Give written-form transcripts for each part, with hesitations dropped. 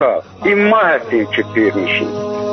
این ما هستیم که پیر میشیم.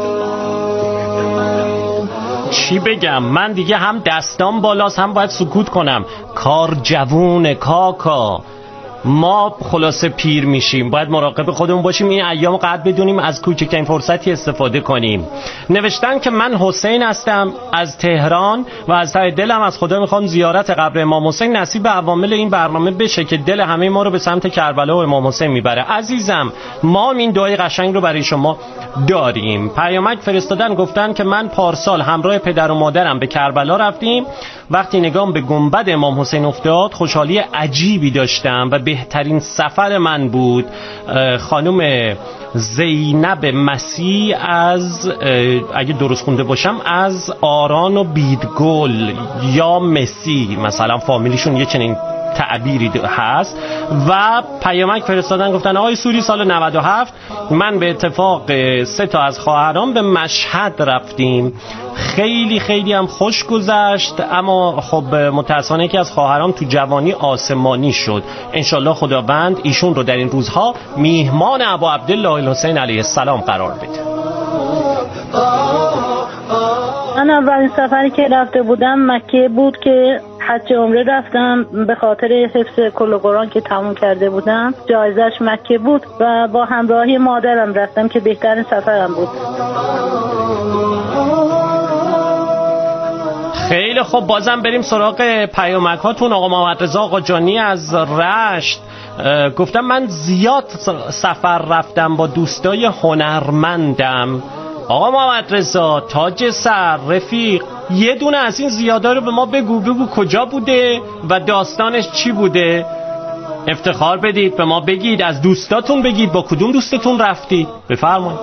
چی بگم؟ من دیگه هم دستام بالاست هم باید سکوت کنم. کار جوونه کاکا. ما خلاصه پیر میشیم، باید مراقب خودمون باشیم، این ایام قدر بدونیم از کوچکترین فرصتی استفاده کنیم. نوشتن که من حسین هستم از تهران و از ته دلم از خدا میخوام زیارت قبر امام حسین نصیب عوامل این برنامه بشه که دل همه ما رو به سمت کربلا و امام حسین میبره. عزیزم ما این دعای قشنگ رو برای شما داریم. پیامک فرستادن گفتن که من پارسال همراه پدر و مادرم به کربلا رفتیم. وقتی نگام به گنبد امام حسین افتاد خوشحالی عجیبی داشتم و بهترین سفر من بود. خانم زینب مسیح از اگه درست خونده باشم از آران و بیدگل یا مسی مثلا فامیلیشون یه چنین تعبیری هست. و پیامک فرستادن گفتن آقای سوری سال 97 من به اتفاق 3 تا از خواهرام به مشهد رفتیم، خیلی خیلی هم خوش گذشت، اما خب متاسفانه که از خواهرام تو جوانی آسمانی شد. انشالله خداوند ایشون رو در این روزها میهمان ابا عبدالله الحسین علیه السلام قرار بده. من اولین سفری که رفته بودم مکه بود که حج عمره رفتم، به خاطر حفظ کل قرآن که تموم کرده بودم جایزش مکه بود و با همراهی مادرم رفتم که بهترین سفرم بود. خیلی خب بازم بریم سراغ پیامک هاتون. آقا محمد رضا آقا جانی از رشت گفتم من زیاد سفر رفتم با دوستای هنرمندم. آقا محمد رضا تاج سر رفیق یه دونه از این زیادا رو به ما بگو کجا بوده و داستانش چی بوده. افتخار بدید به ما بگید، از دوستاتون بگید با کدوم دوستتون رفتید. بفرمایید.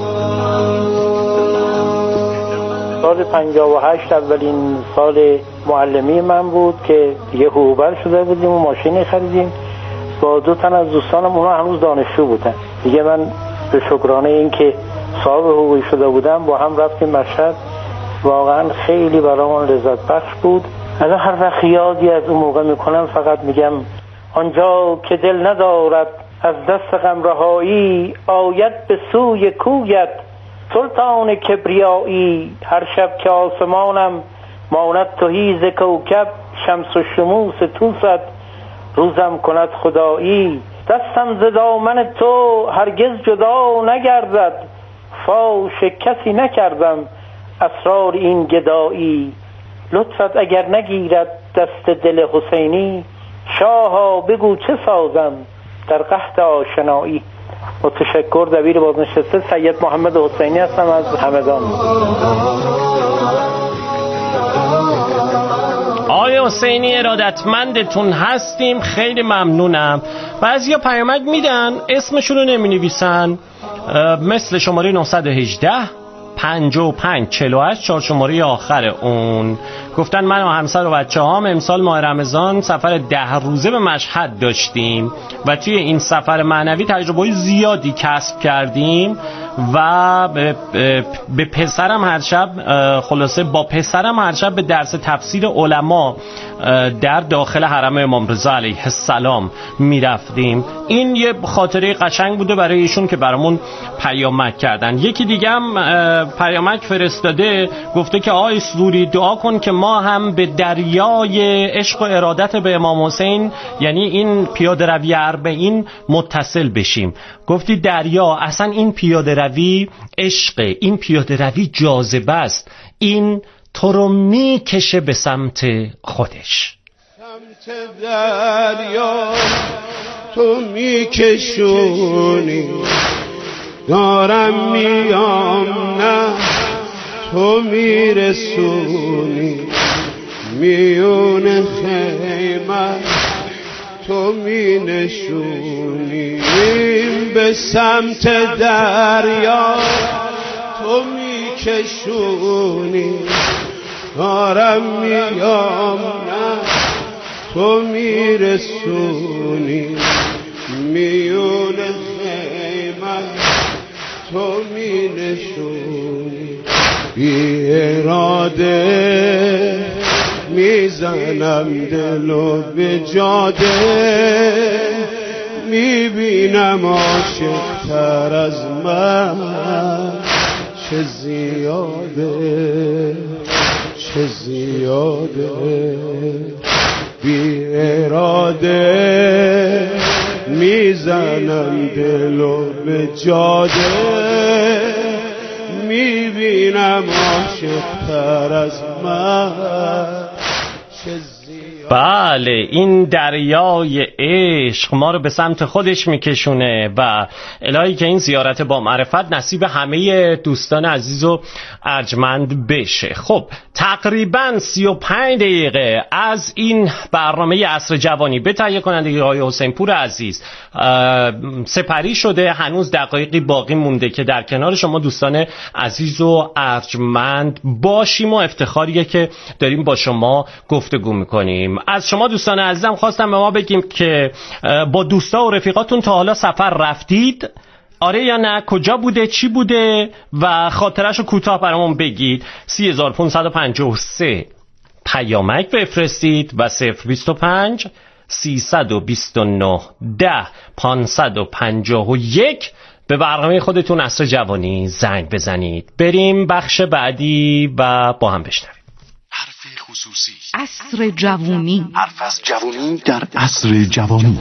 سال 58 اولین سال معلمی من بود که دیگه حقوق‌بر شده بودیم و ماشینی خریدیم با 2 تن از دوستانم، اونا هنوز دانشجو بودن. دیگه من به شکرانه این که صاحب حقوقی شده بودم با هم رفتیم مشهد. واقعا خیلی برامون لذت بخش بود. الان هر وقت یادی از اون موقع میکنم فقط میگم آنجا که دل ندارد از دست غم رهایی، آید به سوی کویت سلطان کبریایی. هر شب که آسمانم ماند تهی ز کوکب، شمس و شموس توست روزم کند خدایی. دستم ز دامن تو هرگز جدا نگردد، فاش کسی نکردم اسرار این گدایی. لطفت اگر نگیرد دست دل حسینی، شاها بگو چه سازم در قحط آشنایی. متشکر. دبیر بازنشسته سید محمد حسینی هستم از همدان. آقای حسینی ارادتمندتون هستیم، خیلی ممنونم. بعضیا پیامک میدن اسمشون رو نمی نویسن، مثل شماره 918 55 48 4 شماره آخر اون. گفتن من و همسر و بچه هام امسال ماه رمضان سفر 10 روزه به مشهد داشتیم و توی این سفر معنوی تجربه زیادی کسب کردیم و به پسرم هر شب خلاصه با پسرم هر شب به درس تفسیر علما در داخل حرم امام رضا علیه السلام میرفتیم. این یه خاطره قشنگ بوده برای ایشون که برامون پیامک کردن. یکی دیگه هم پیامک فرستاده گفته که آقای سروری دعا کن که ما هم به دریای عشق و ارادت به امام حسین یعنی این پیاده روی اربعین متصل بشیم. گفتی دریا، اصلا این پیاده روی عشق، این پیاده روی جاذبه است، این تو رو میکشه به سمت خودش. سمت دریا تو میکشونی، دارم میام نه تو میرسونی، میون خیمه تو مینشونی، به سمت دریا تو میکشونی، دارم میام نه تو میرسونی، میون خیمه تو مینشونی. بی اراده میزنم دلو به جاده، میبینم عاشق تر از من چه زیاده چه زیاده بی اراده میزنم دلو به جاده میبینم عاشق تر از من چه بله، این دریای عشق ما رو به سمت خودش میکشونه و الهی که این زیارت با معرفت نصیب همه دوستان عزیز و ارجمند بشه. خب تقریبا 35 دقیقه از این برنامه عصر جوانی به تهیه کننده آقای حسین پور عزیز سپری شده. هنوز دقایقی باقی مونده که در کنار شما دوستان عزیز و ارجمند باشیم و افتخاریه که داریم با شما گفتگو میکنیم. از شما دوستان عزیزم خواستم به ما بگیم که با دوستا و رفیقاتون تا حالا سفر رفتید؟ آره یا نه؟ کجا بوده؟ چی بوده؟ و خاطرشو کوتاه برامون بگید. 3553 پیامک بفرستید و 025 329 10 551 به برنامه خودتون عصر جوانی زنگ بزنید. بریم بخش بعدی و با هم بشنویم. حرف خصوصی عصر جوانی. حرف از جوانی در عصر جوانی.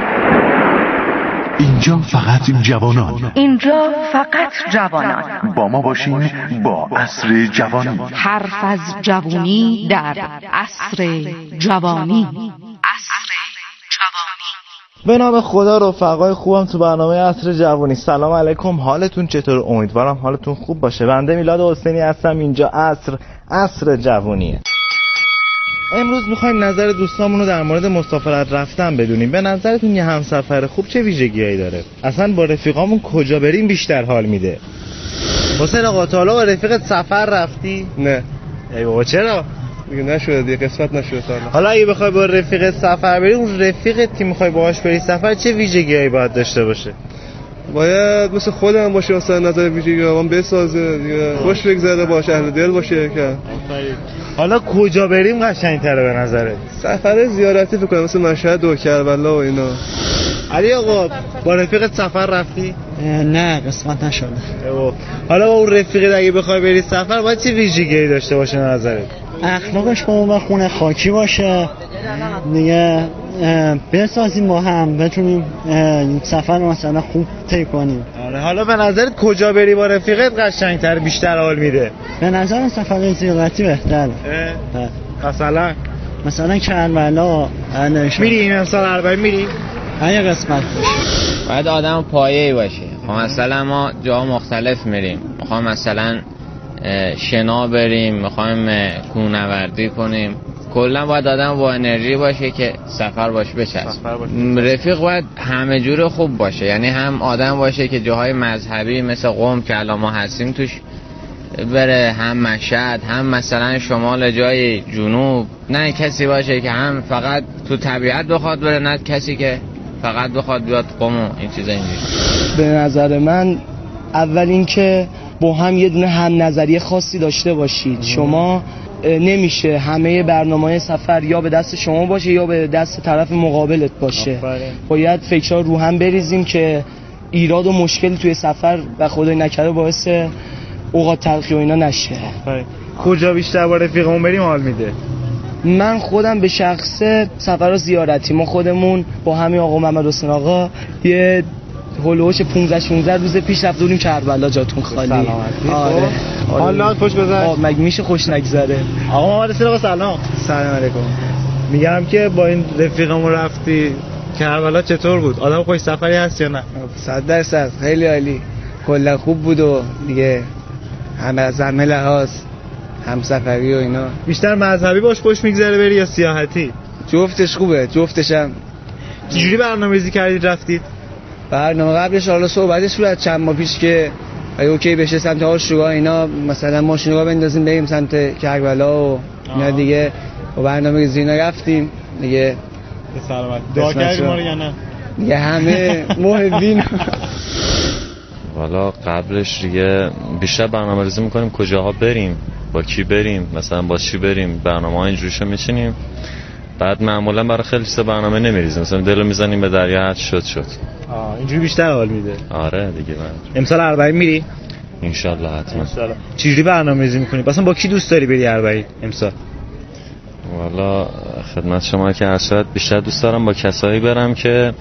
اینجا فقط جوانان. اینجا فقط جوانان. با ما باشین با عصر جوانی. حرف از جوانی در عصر جوانی. عصر جوانی. به نام خدا رفقای خوبم تو برنامه عصر جوانی. سلام علیکم، حالتون چطور؟ امیدوارم حالتون خوب باشه. بنده میلاد حسینی هستم، اینجا عصر جوانیه. امروز میخوایم نظر دوستامون رو در مورد مسافرت رفتن بدونیم. به نظرتون یه همسفر خوب چه ویژگیایی داره؟ اصلا با رفیقامون کجا بریم بیشتر حال میده؟ حسین آقا تا حالا با رفیقت سفر رفتی؟ نه. ای بابا چرا؟ دیگه نشده، دیگه قسمت نشده تا حالا اگه بخوای با رفیقت سفر بری، اون رفیقت که میخوای باهاش بری سفر چه ویژگیایی باید داشته باشه؟ باید مثل خودم باشه، مثلا نظر ویژگی هم بسازه دیگه، خوش بگذره باشه، اهل دل باشه. که حالا کجا بریم قشنگ‌تره به نظرت؟ سفر زیارتی فکر کنم مثل مشهد و کربلا و اینا. علی آقا با رفیقت سفر رفتی؟ نه قسمت نشده. حالا با اون رفیقت اگه بخوای بری سفر باید چه ویژگی‌ای داشته باشه به نظرت؟ اخلاقش با اون خونه خاکی باشه دیگه، بسازیم با هم بتونیم سفر مثلا خوب طی کنیم. آره. حالا به نظرت کجا بری با رفیقت قشنگ‌تر بیشتر حال میده؟ به نظر سفر زیارتی بهتره. مثلا کربلا میری این امسال اربعین میری؟ اگه قسمت باشه. باید آدم پایه‌ای باشه. مثلا ما جا مختلف میریم، میخوام مثلا شنا بریم، میخوایم کوهنوردی کنیم. کلا باید آدم با انرژی باشه که سفر باش بچسب. رفیق باید همه جور خوب باشه، یعنی هم آدم باشه که جاهای مذهبی مثل قم که الان ما هستیم توش بره، هم مشهد، هم مثلا شمال جای جنوب. نه کسی باشه که هم فقط تو طبیعت بخواد بره، نه کسی که فقط بخواد بیاد قم و این چیزا اینجوری. به نظر من اول این که با هم یه دونه هم نظریه خاصی داشته باشید. شما نمیشه همه برنامه‌های سفر یا به دست شما باشه یا به دست طرف مقابلت باشه. باید فکرها رو هم بریزیم که ایراد و مشکلی توی سفر و خدای نکرده باعث اوقات تلخی و اینا نشه. کجا بیشتر با رفیقمون بریم حال میده؟ من خودم به شخصه سفر زیارتی، ما خودمون با همین آقا محمد حسین آقا یه هولوش 15-16 روز پیش رفته بودیم کربلا، جاتون خالی. آره. حالا خوش بگذره. مگه میشه خوش نگذره؟ آقا محمد حسین آقا سلام. سلام علیکم. میگم که با این رفیقمون رفتی کربلا، چطور بود؟ آدم خوش سفری هست یا نه؟ 100% خیلی عالی، کلا خوب بود و دیگه همه از همه لحاظ همسفری و اینا. بیشتر مذهبی باش خوش میگذره بری یا سیاحتی؟ جفتش خوبه، جفتشم. چجوری برنامه‌ریزی کردید رفتید؟ برنامه قبلش حالا صحبتش بود چند ماه پیش که اوکی بشه سمت آشوگاه اینا، مثلا ماشین‌ها بندازیم بریم سمت کربلا و اینا دیگه. و برنامه‌ریزی اینا رفتیم دیگه. سلامت. دعا کردیم ما رو یا نه؟ دیگه همه محبین. حالا قبلش دیگه بیشتر برنامه‌ریزی می‌کنیم کجاها بریم، با کی بریم، مثلا با چی بریم، برنامه‌ها اینجوریشو می‌چینیم. بعد معمولا برای خیلی چیزا برنامه نمیریزیم، مثلا دلو میزنیم به دریا، هر شد. اینجوری بیشتر حال میده. آره دیگه. من امسال اربعین میری؟ ان شاء الله حتما. ان شاء الله. چجوری برنامه‌ریزی می‌کنی؟ مثلا با کی دوست داری بری اربعین امسال؟ والا خدمت شما که ارشد بیشتر دوست دارم با کسایی برم که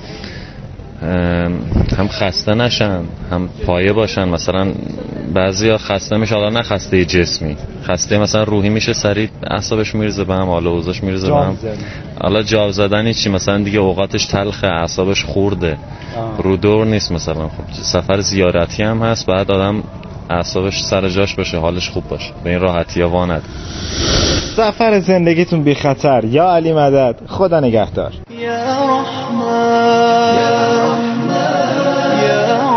هم خسته نشن، هم پایه باشن. مثلا بعضیا خسته میشه، حالا نه خسته جسمی، خسته مثلا روحی میشه، سریع اعصابش میریزه به هم، حالا اوضاعش میریزه به هم. حالا جاو زدنی چی، مثلا دیگه اوقاتش تلخه، اعصابش خورده، رو دور نیست. مثلا خب سفر زیارتی هم هست، بعد آدم اعصابش سر جاش باشه، حالش خوب باشه، به این راحتی ها واند. سفر زندگیتون بی خطر. یا علی مدد. خدا نگهدار. یا رحمان یا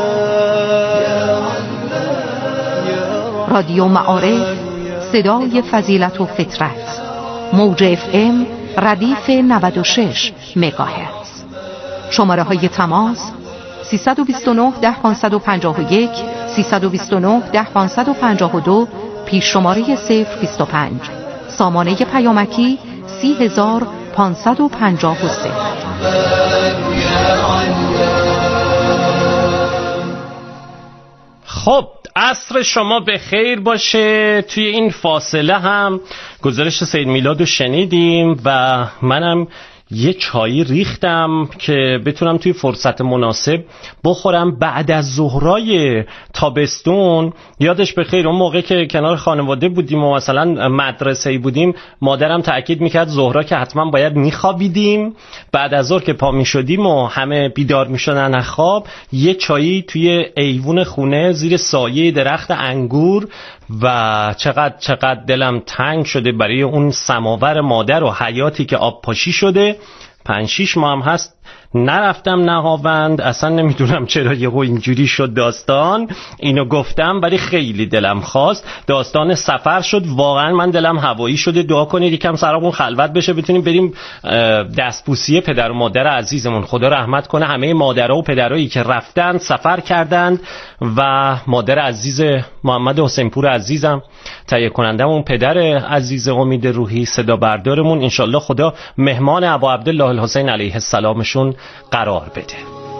رادیو معارف، صدای فضیلت و فطرت. موج FM ردیف 96 مگاهرتز. شماره های تماس 329 10 551 329 10 552 پیش شماره 025. سامانه پیامکی 30553. خب عصر شما به خیر باشه. توی این فاصله هم گزارش سید میلاد رو شنیدیم و منم یه چایی ریختم که بتونم توی فرصت مناسب بخورم بعد از ظهرای تابستون. یادش بخیر اون موقع که کنار خانواده بودیم و مثلا مدرسه‌ای بودیم، مادرم تأکید میکرد ظهرا که حتما باید میخوابیدیم، بعد از ظهر که پا میشدیم و همه بیدار میشدن از خواب، یه چایی توی ایوون خونه زیر سایه درخت انگور. و چقدر دلم تنگ شده برای اون سماور مادر و حیاتی که آب پاشی شده. 5-6 ماه هم هست نرفتم نهاوند. اصلا نمیدونم چرا یهو اینجوری شد داستان. اینو گفتم ولی خیلی دلم خواست. داستان سفر شد، واقعا من دلم هوایی شده. دعا کنید یکم سرامون خلوت بشه، بتونیم بریم دستبوسی پدر و مادر عزیزمون. خدا رحمت کنه همه مادرها و پدرایی که رفتن سفر کردند و مادر عزیز محمد حسین پور عزیزم، تهیه کنندمون، پدر عزیز امید روحی، صدا بردارمون، انشالله خدا مهمان ابا عبدالله الحسین علیه السلامشون قرار بده.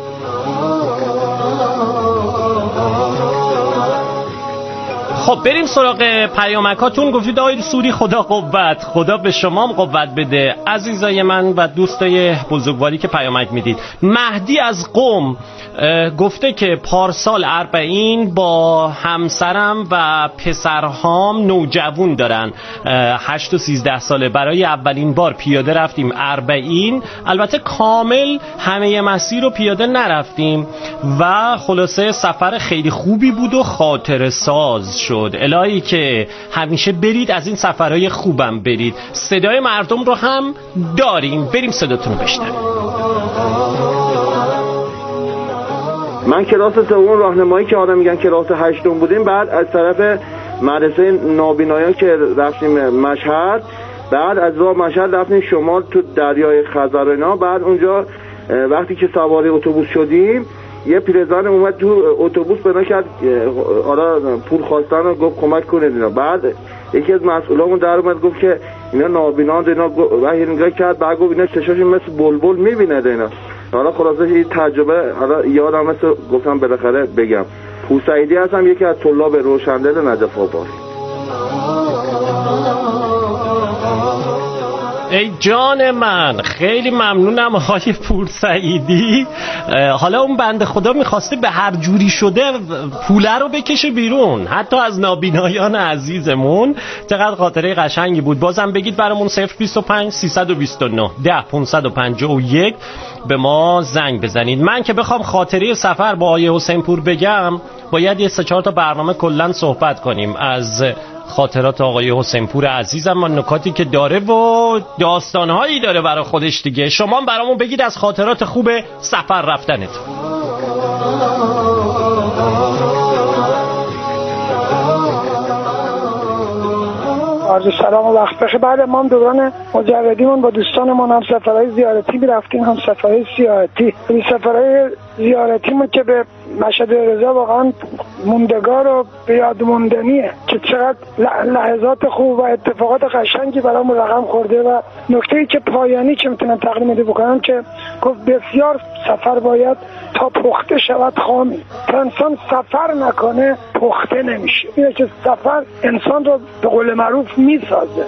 خب بریم سراغ پیامکاتون. گفتید آقای سوری خدا قوت، خدا به شما هم قوت بده عزیزای من و دوستای بزرگواری که پیامک میدید. مهدی از قم گفته که پارسال اربعین با همسرم و پسرهام نوجوان دارن، 8 و 13 ساله. برای اولین بار پیاده رفتیم اربعین، البته کامل همه مسیر رو پیاده نرفتیم و خلاصه سفر خیلی خوبی بود و خاطره ساز شد. الهی که همیشه برید، از این سفرهای خوبم برید. صدای مردم رو هم داریم، بریم صداتون رو بشنویم. من کلاس سوم راهنمایی که آدم میگن کلاس 8 بودیم، بعد از طرف مدرسه نابینایان که رفتیم مشهد، بعد از راه مشهد رفتیم شمال تو دریای خزر و اینا. بعد اونجا وقتی که سوار اتوبوس شدیم، یه پیرزن اومد تو اتوبوس بنا کرد، حالا پول خواستن و گفت کمک کنید اینا. بعد یکی از مسئولامون در اومد گفت که اینا نابیناند، اینا وحی نگاه کرد، بعد گفت اینا چشاشون مثل بلبل میبینه اینا. حالا خلاصه این تجربه حالا یادم مثل گفتم بالاخره بگم. پوسعیدی هستم، یکی از طلاب روشندل نجف آباد. ای جان من، خیلی ممنونم آقای پورسعیدی. حالا اون بنده خدا میخواسته به هر جوری شده پوله رو بکشه بیرون، حتی از نابینایان عزیزمون. چقدر خاطره قشنگی بود. بازم بگید برامون 025 329 10 551 به ما زنگ بزنید. من که بخوام خاطره سفر با آقای حسین پور بگم، باید یه 3-4 تا برنامه کلن صحبت کنیم از خاطرات آقای حسین پور عزیزم و نکاتی که داره و داستانهایی داره برای خودش دیگه. شما برامون بگید از خاطرات خوب سفر رفتنتون. عرض سلام و وقت بخیر. بعد ما هم دوران مجردیمون با دوستانمون هم سفرهای زیارتی میرفتیم، هم سفرهای سیاحتی. این سفرهای زیارتیمون که به مشهد رضا واقعا موندگار و به یاد موندنیه که چقدر لحظات خوب و اتفاقات قشنگی برامون رقم خورده. و نکته‌ای که پایانی که میتونم تقدیم بکنم که گفت بسیار سفر باید تا پخته شود خامی. تا انسان سفر نکنه پخته نمیشه. اینه که سفر انسان رو به قول معروف میسازه.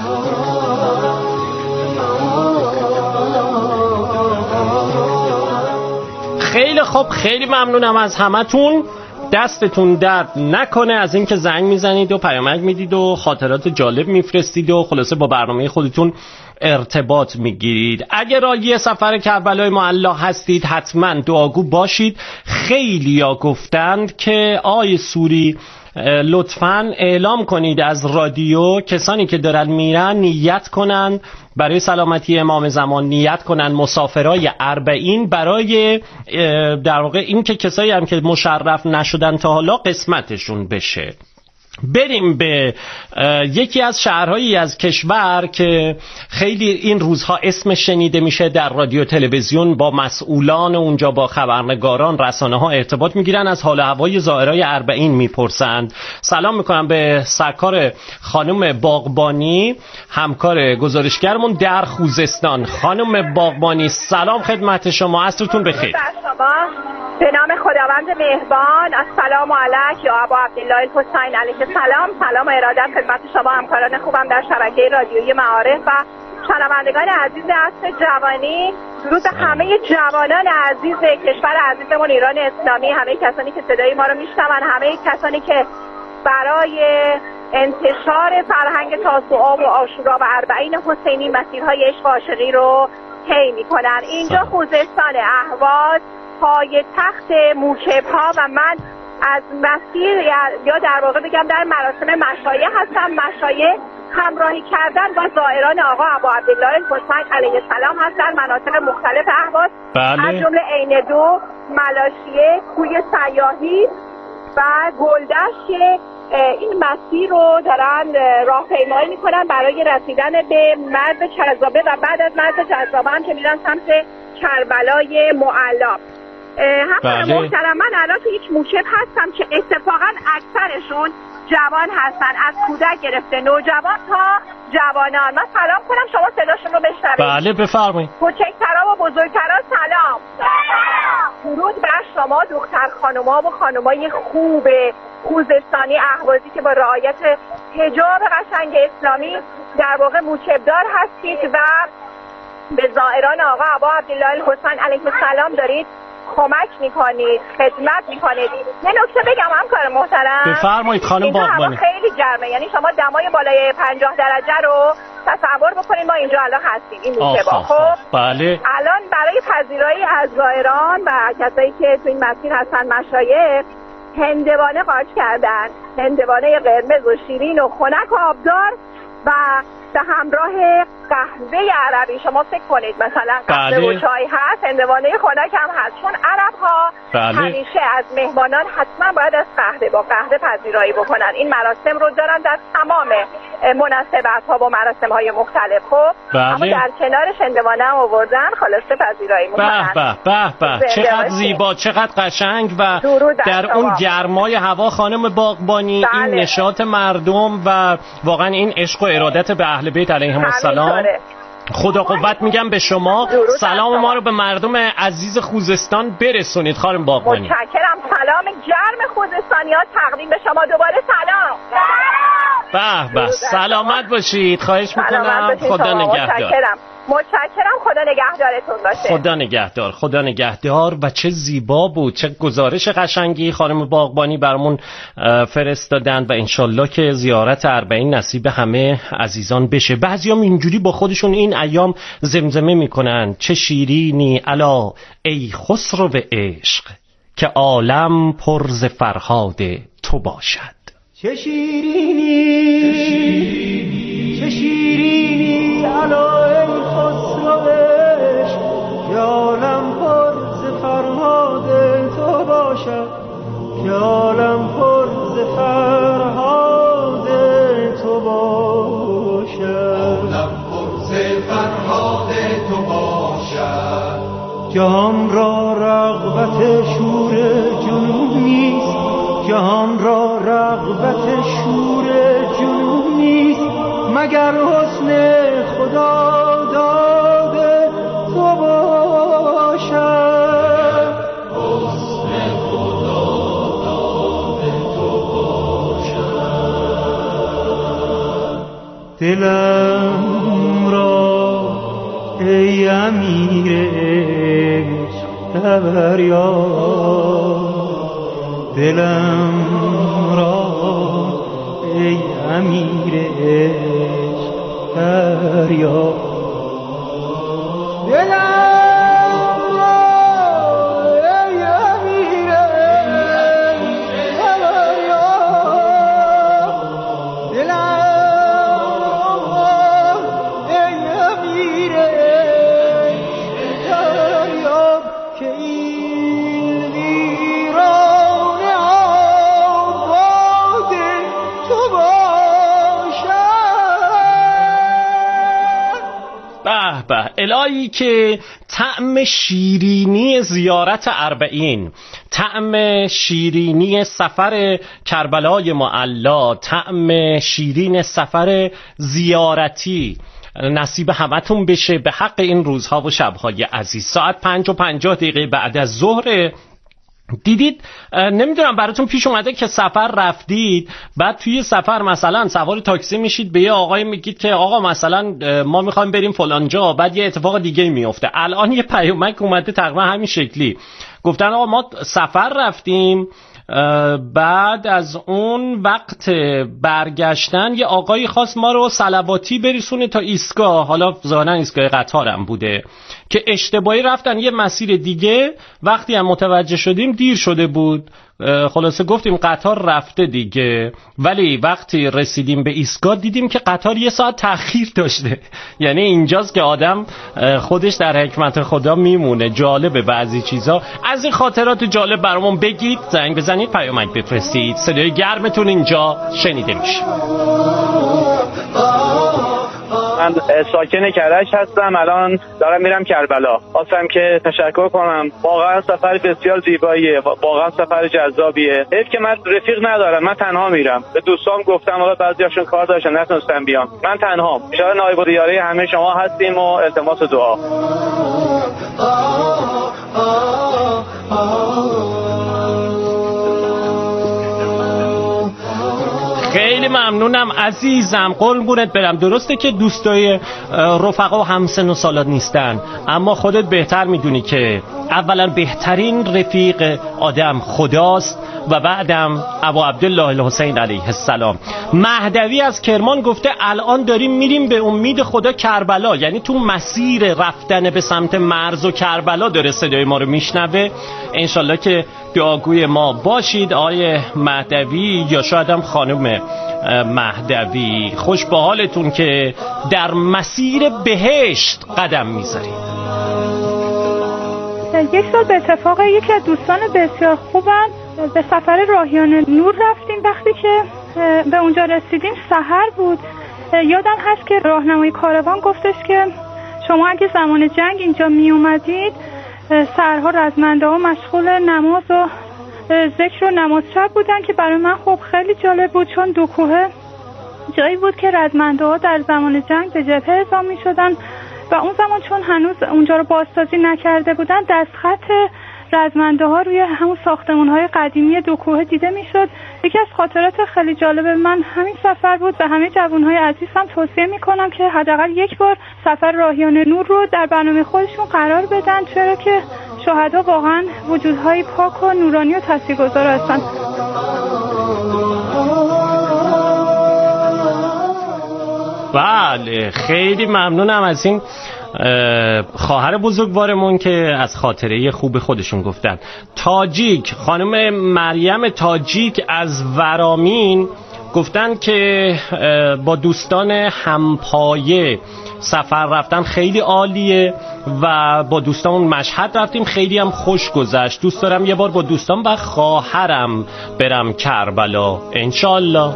خیلی خوب، خیلی ممنونم از همتون. دستتون درد نکنه از اینکه زنگ میزنید و پیامک میدید و خاطرات جالب میفرستید و خلاصه با برنامه خودتون ارتباط میگیرید. اگر راهی سفر کربلای معلی هستید حتما دعاگو باشید. خیلیا گفتند که آی سوری لطفاً اعلام کنید از رادیو کسانی که دارن میرن نیت کنن برای سلامتی امام زمان، نیت کنن مسافرای 40 برای در واقع این که کسایی هم که مشرف نشدن تا حالا قسمتشون بشه. بریم به یکی از شهرهایی از کشور که خیلی این روزها اسمش شنیده میشه، در رادیو تلویزیون با مسئولان اونجا، با خبرنگاران، رسانه ها ارتباط میگیرن، از حال هوای زائرای 40 میپرسند. سلام میکنم به سرکار خانم باغبانی، همکار گزارشگرمون در خوزستان. خانم باغبانی سلام خدمت شما، عصرتون بخیر. به نام خداوند مهربان، السلام علیک یا ابا عبدالله الحسین علیه السلام. سلام و ارادت خدمت شما همکاران خوبم در شبکه رادیویی معارف و شنوندگان عزیز عصر جوانی. درود به همه جوانان عزیز کشور عزیزمون ایران اسلامی، همه کسانی که صدای ما رو میشنون، همه کسانی که برای انتشار فرهنگ تاسوعا و عاشورا و 40 حسینی مسیرهای عشق و عاشقی رو طی میکنن. اینجا خوزستان اهواز، پای تخت موکب‌ها، و من از مسیر یا در واقع بگم در مراسم مشایع هستم. مشایع همراهی کردن با زائران آقا ابا عبدالله الحسین علیه السلام هست در مناطق مختلف اهواز، از جمله عین دو، ملاشیه، کوی سیاحی و گلدشت. این مسیر رو دارن راهپیمایی میکنن برای رسیدن به مرز جذابه و بعد از مرز جذابه هم که میرن سمت کربلای معلی. همون محترم، من الان تو یک موکب هستم که اتفاقا اکثرشون جوان هستن، از کودک گرفته نوجوان تا جوانان. من سلام کنم شما صداشون رو بشنوید. بله بفرمایید. کوچکترا و بزرگترا سلام. درود بر شما دختر خانوما و خانومای خوب خوزستانی اهوازی که با رعایت حجاب قشنگ اسلامی در واقع موکبدار هستید و به زائران آقا ابا عبدالله الحسین علیه السلام دارید کمک میکنید، خدمت میکنید. یه نکته بگم همکار محترم، بفرمایید خانم باغبانی. خیلی گرمه، یعنی شما دمای بالای 50 درجه رو تصور بکنید. ما اینجا الان هستیم این موکبا. خب بله. الان برای پذیرایی از زائران و کسایی که تو این مسیر هستن مشایع، هندوانه قاچ کردن، هندوانه قرمز و شیرین و خنک و آبدار و به همراه قهوه عربی. شما فکر کنید مثلا قهوه و چای هست، هندوانه خنک هم هست، چون عرب ها همیشه از مهمانان حتما باید از قهوه با قهوه پذیرایی بکنن. این مراسم رو دارن در تمام مناسبت ها و مراسم های مختلف. خب اما در کنارش هندوانه هم آوردن، خلاصه پذیرایی میکنن. به به به، چقدر زیبا، چقدر قشنگ. و در اون گرمای هوا خانم باغبانی، این نشاط مردم و واقعا این عشق و ارادت به اهل بیت علیهم السلام، خدا قوت میگم به شما. سلام ما رو به مردم عزیز خوزستان برسونید خانم باغبانی. متشکرم. سلام گرم خوزستانی‌ها تقدیم به شما. دوباره سلام. به به، سلامت باشید. خواهش میکنم. خدا نگهدار. متشکرم. خدا نگهدارتون باشه. خدا نگهدار، خدا نگهدار. و چه زیبا بود، چه گزارش قشنگی خانم باغبانی برامون فرستادن و انشالله که زیارت 40 نصیب همه عزیزان بشه. بعضیام اینجوری با خودشون این ایام زمزمه میکنن: چه شیرینی الا ای خسرو عشق، که عالم پر ز فرهاد تو باشد. چه شیرینی، چه شیرینی الا ای خسرو عشق، که عالم پر ز فرهاد تو باشد، که عالم پر ز فرهاد تو باشد، عالم پر ز فرهاد تو باشد. جهان را رغبت شور جنون نیست، جهان را رغبت شور جنون نیست مگر حسن خدا داده تو باشد. حسن خدا داده تو باشد. دلم را ای امیر عشق فریاد، دلم را ای امیر عشق فریاد، دلم را ای امیر عشق فریاد، دلم را ای امیر عشق فریاد که این ویران آباد تو باشد. به به، الهی که طعم شیرینی زیارت اربعین، طعم شیرینی سفر کربلای معلا، طعم شیرین سفر زیارتی نصیب همتون بشه به حق این روزها و شبهای عزیز. ساعت 5:50 بعد از ظهر. دیدید نمیدونم براتون پیش اومده که سفر رفتید، بعد توی سفر مثلا سوار تاکسی میشید، به یه آقای میگید که آقا مثلا ما میخوایم بریم فلان جا، بعد یه اتفاق دیگه میفته. الان یه پیامک اومده تقریبا همین شکلی، گفتن آقا ما سفر رفتیم، بعد از اون وقت برگشتن یه آقایی خواست ما رو صلواتی برسونه تا ایستگاه، حالا ظاهرا ایستگاه قطارم بوده، که اشتباهی رفتن یه مسیر دیگه، وقتی هم متوجه شدیم دیر شده بود. خلاصه گفتیم قطار رفته دیگه، ولی وقتی رسیدیم به ایستگاه دیدیم که قطار 1 ساعت تأخیر داشته. یعنی اینجاست که آدم خودش در حکمت خدا میمونه. جالبه بعضی چیزا. از این خاطرات جالب برامون بگید، زنگ بزنید، پیامک بفرستید. صدای گرمتون اینجا شنیده میشه. من ساکن کرج هستم، الان دارم میرم کربلا. خواستم که تشکر کنم، واقعا سفر بسیار زیباییه، واقعا سفر جذابیه. حیف که من رفیق ندارم، من تنها میرم. به دوستام گفتم، حالا بعضیاشون کار داشتن نتونستم بیام، من تنهام. ان شاء الله نایب الدیاره همه شما هستیم و التماس دعا. خیلی ممنونم عزیزم، قربونت برم. درسته که دوستای رفقا و همسن و سالات نیستن، اما خودت بهتر میدونی که اولا بهترین رفیق آدم خداست و بعدم ابا عبدالله الحسین علیه السلام. مهدوی از کرمان گفته الان داریم میریم به امید خدا کربلا، یعنی تو مسیر رفتن به سمت مرز و کربلا داره صدای ما رو میشنوه. انشالله که دعاگوی ما باشید آقای مهدوی، یا شاید هم خانم مهدوی. خوش به حالتون که در مسیر بهشت قدم میذارید. یک سال به اتفاق یکی از دوستان بسیار خوبم به سفر راهیان نور رفتیم. وقتی که به اونجا رسیدیم سحر بود. یادم هست که راهنمای کاروان گفتش که شما اگه زمان جنگ اینجا می اومدید، سحرها رزمنده ها مشغول نماز و ذکر و نماز شب بودن، که برای من خب خیلی جالب بود، چون دو کوه جایی بود که رزمنده ها در زمان جنگ به جبهه اعزام می شدن و اون زمان چون هنوز اونجا رو بازسازی نکرده بودن، دستخط رزمنده ها روی همون ساختمان های قدیمی دو کوه دیده می شد. یکی از خاطرات خیلی جالب من همین سفر بود. به همه جوانهای عزیز هم توصیه می کنم که حداقل یک بار سفر راهیان نور رو در برنامه خودشون قرار بدن، چرا که شهدا واقعا وجودهای پاک و نورانی و تاثیرگذار هستن. بله، خیلی ممنونم از این خواهر بزرگوارمون که از خاطره خوب خودشون گفتن. تاجیک، خانم مریم تاجیک از ورامین گفتن که با دوستان همپایه سفر رفتن خیلی عالیه و با دوستامون مشهد رفتیم، خیلی هم خوش گذشت. دوست دارم یه بار با دوستان و خواهرم برم کربلا انشالله.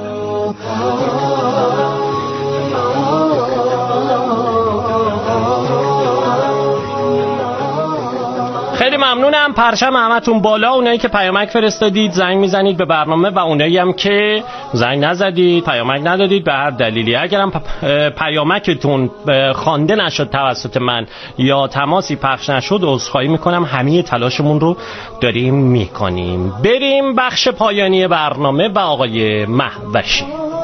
خیلی ممنونم. پرچم همتون بالا. اونایی که پیامک فرستادید زنگ میزنید به برنامه و اونایی هم که زنگ نزدید پیامک ندادید به هر دلیلی، اگرم پیامکتون خوانده نشد توسط من یا تماسی پخش نشد عذرخواهی میکنم. همه تلاشمون رو داریم میکنیم. بریم بخش پایانی برنامه با آقای مهوشی.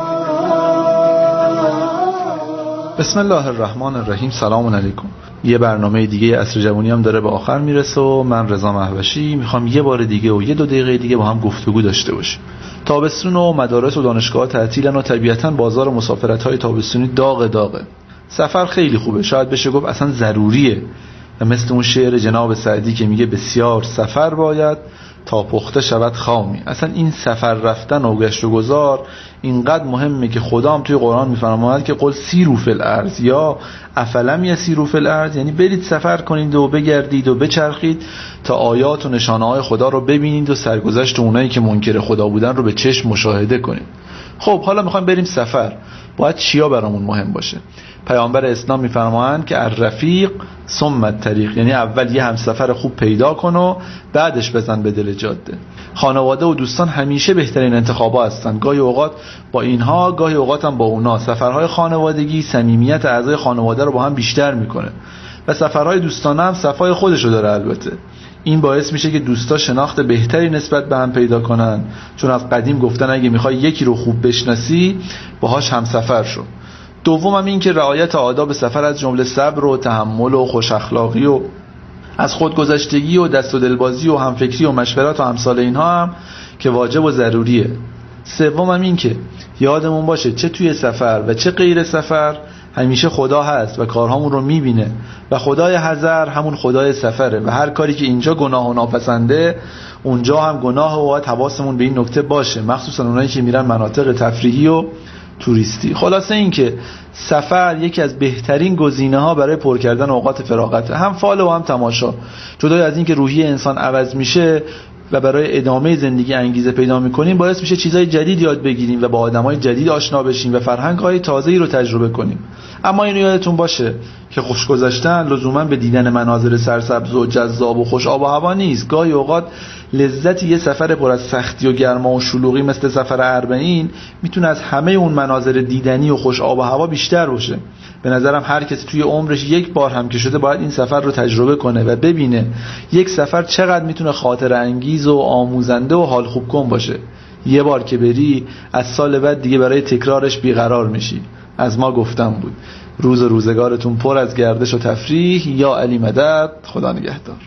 بسم الله الرحمن الرحیم. سلام علیکم. یه برنامه دیگه عصر جوانی هم داره به آخر میرسه و من رضا مهوشی میخوام یه بار دیگه و 1-2 دقیقه دیگه با هم گفتگو داشته باشیم. تابستون و مدارس و دانشگاه تعطیلن و طبیعتاً بازار مسافرت‌های تابستونی داغه. سفر خیلی خوبه، شاید بشه گفت اصلا ضروریه و مثل اون شعر جناب سعدی که میگه بسیار سفر باید تا پخته شود خامی. اصلا این سفر رفتن و گشت و گذار اینقدر مهمه که خدا هم توی قرآن میفرماید که قل سیروا فی الارض یا افلم یسیروا فی الارض، یعنی برید سفر کنید و بگردید و بچرخید تا آیات و نشانه‌های خدا رو ببینید و سرگذشت اونایی که منکر خدا بودن رو به چشم مشاهده کنید. خب حالا میخوایم بریم سفر، باید چیا برامون مهم باشه؟ پیامبر اسلام میفرمایند که الرفیق ثم الطریق، یعنی اول یه همسفر خوب پیدا کن و بعدش بزن به دل جاده. خانواده و دوستان همیشه بهترین انتخابا هستن، گاهی اوقات با اینها گاهی اوقات هم با اونا. سفرهای خانوادگی صمیمیت اعضای خانواده رو با هم بیشتر میکنه و سفرهای دوستانه هم صفای خودشو داره. البته این باعث میشه که دوستا شناخت بهتری نسبت به هم پیدا کنن، چون از قدیم گفتن اگه میخوای یکی رو خوب بشناسی باهاش همسفر شو. دومم این که رعایت آداب سفر از جمله صبر و تحمل و خوش اخلاقی و از خودگذشتگی و دست و دلبازی و همفکری و مشورت و امثال اینها هم که واجب و ضروریه. سومم این که یادمون باشه چه توی سفر و چه غیر سفر همیشه خدا هست و کارهامون رو میبینه و خدای حضر همون خدای سفره و هر کاری که اینجا گناه و ناپسنده اونجا هم گناه و باید حواسمون به این نکته باشه، مخصوصا اونایی که میرن مناطق تفریحی و توریستی. خلاصه این که سفر یکی از بهترین گزینه‌ها برای پر کردن اوقات فراغت، هم فال و هم تماشا. جدای از این که روحیه انسان عوض میشه و برای ادامه زندگی انگیزه پیدا میکنیم، باعث میشه چیزای جدید یاد بگیریم و با آدمای جدید آشنا بشیم و فرهنگ‌های تازه‌ای رو تجربه کنیم. اما اینو یادتون باشه که خوش گذشتن لزوما به دیدن مناظر سرسبز و جذاب و خوش آب و هوا نیست. گاهی اوقات لذت یه سفر پر از سختی و گرما و شلوغی مثل سفر اربعین میتونه از همه اون مناظر دیدنی و خوش آب و هوا بیشتر باشه. به نظرم هر کسی توی عمرش یک بار هم که شده باید این سفر رو تجربه کنه و ببینه یک سفر چقدر میتونه خاطر انگیز و آموزنده و حال خوب کن باشه. یه بار که بری از سال بعد دیگه برای تکرارش بیقرار میشی. از ما گفتم بود. روز و روزگارتون پر از گردش و تفریح. یا علی مدد. خدا نگهدار.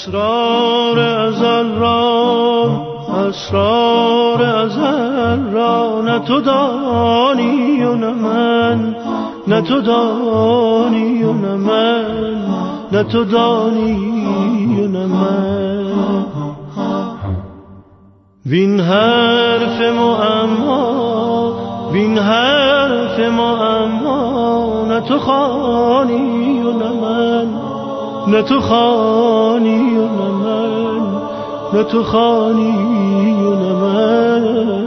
اسرار ازل را اسرار ازل را نه تو دانی و نه من، نه تو دانی و نه من، نه تو دانی و نه من. وین حرف معما، وین حرف معما، نه تو خوانی و نه من، نه تو خوانی و نه من، نه تو خوانی و نه من.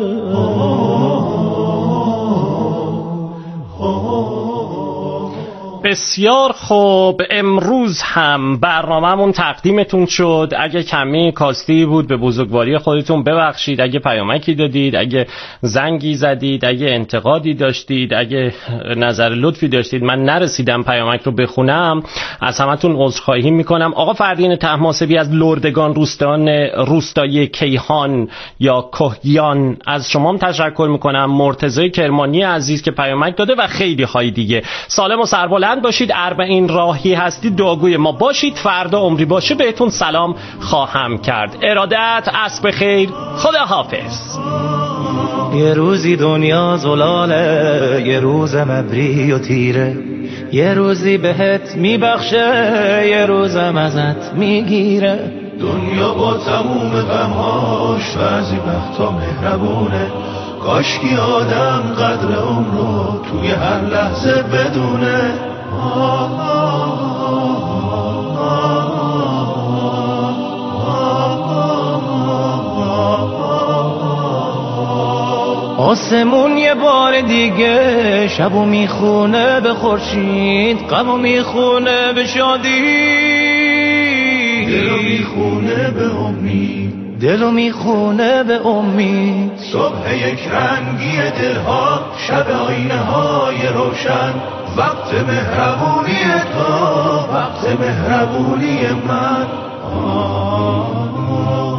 بسیار خوب، امروز هم برنامه‌مون تقدیمتون شد. اگه کمی کاستی بود به بزرگواری خودتون ببخشید، اگه پیامکی دادید، اگه زنگی زدید، اگه انتقادی داشتید، اگه نظر لطفی داشتید من نرسیدم پیامک رو بخونم، از همتون عذرخواهی میکنم. آقا فردین طهماسبی از لردگان روستای کیهان یا کهیان از شما هم تشکر میکنم. مرتضی کرمانی عزیز که پیامک داده و خیلی های دیگه. سالم و سربلند باشید. اربعین راهی هستید دعاگوی ما باشید. فردا عمری باشه بهتون سلام خواهم کرد. ارادت، عصر بخیر، خدا حافظ. یه روزی دنیا زلاله، یه روز مبری و تیره، یه روزی بهت میبخشه، یه روزم ازت میگیره. دنیا با تموم غمهاش بعضی وقتا مهربونه، کاشکی آدم قدر عمر رو توی هر لحظه بدونه. آسمون یه بار دیگه شبو میخونه به خورشید، غمو میخونه به شادی. دلو میخونه به امید، دلو میخونه به امید. صبح یک رنگی دلها، شب آینه های روشن، وقت مهربونی تو، وقت مهربونی من.